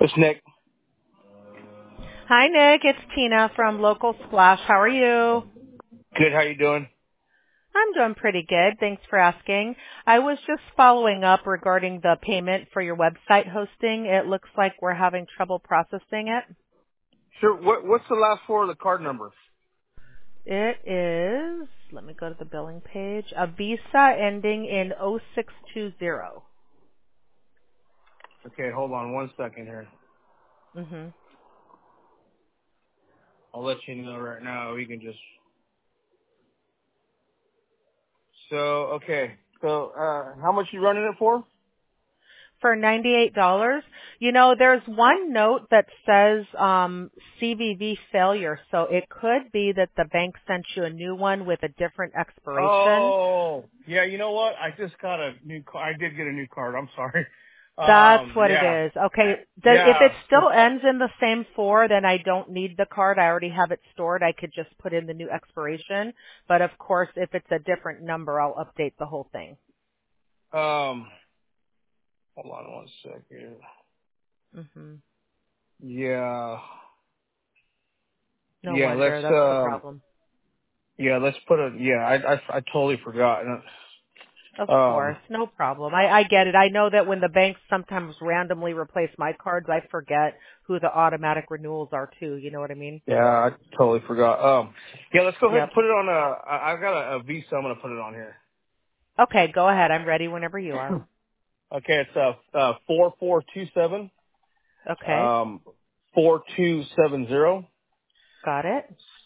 It's Nick. Hi, Nick. It's Tina from Local Splash. How are you? Good. How you doing? I'm doing pretty good. Thanks for asking. I was just following up regarding the payment for your website hosting. It looks like we're having trouble processing it. Sure. What's the last four of the card number? It is, let me go to the billing page, a Visa ending in 0620. Okay, hold on 1 second here. Mhm. I'll let you know right now. We can just. So okay. So how much you running it for? For $98. You know, there's one note that says CVV failure, so it could be that the bank sent you a new one with a different expiration. Oh, yeah. You know what? I just got a new card. I did get a new card. I'm sorry. That's what it Yeah. is. Okay. If it Yeah. still ends in the same four, then I don't need the card. I already have it stored. I could just put in the new expiration. But of course, if it's a different number, I'll update the whole thing. Hold on 1 second. Mhm. Yeah. No Yeah. wonder. That's the problem. Let's put a. Yeah. I totally forgot. Of course. No problem. I get it. I know that when the banks sometimes randomly replace my cards, I forget who the automatic renewals are too. You know what I mean? Yeah, I totally forgot. Yeah, let's go ahead and Yep. put it on I've got a Visa. I'm gonna put it on here. Okay. Go ahead. I'm ready whenever you are. Okay, it's 4427 Okay. 4270 Got it.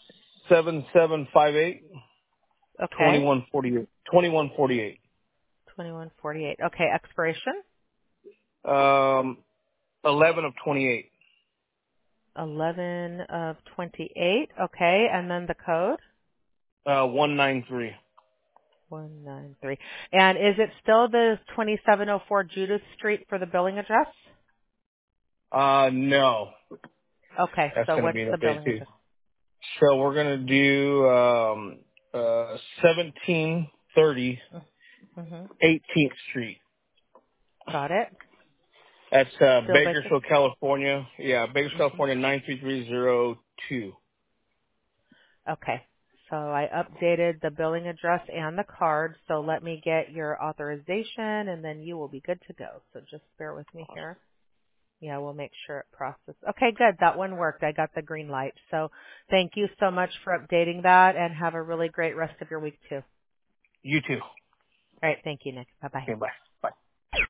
7758 Okay. 2148 2148. 2148. Okay. Expiration? 11 of 28. 11 of 28. Okay. And then the code? 193. 193. And is it still the 2704 Judith Street for the billing address? No, Okay. that's So gonna what's be an the update billing too. address? So we're gonna do 1730 Mm-hmm. 18th Street. Got it. That's Still vacant? Bakersfield, California. Yeah, Bakersfield, Mm-hmm. California, 93302. Okay. So I updated the billing address and the card. So let me get your authorization and then you will be good to go. So just bear with me here. Yeah, we'll make sure it processes. Okay, good. That one worked. I got the green light. So thank you so much for updating that and have a really great rest of your week too. You too. All right. Thank you, Nick. Bye bye. Okay, bye.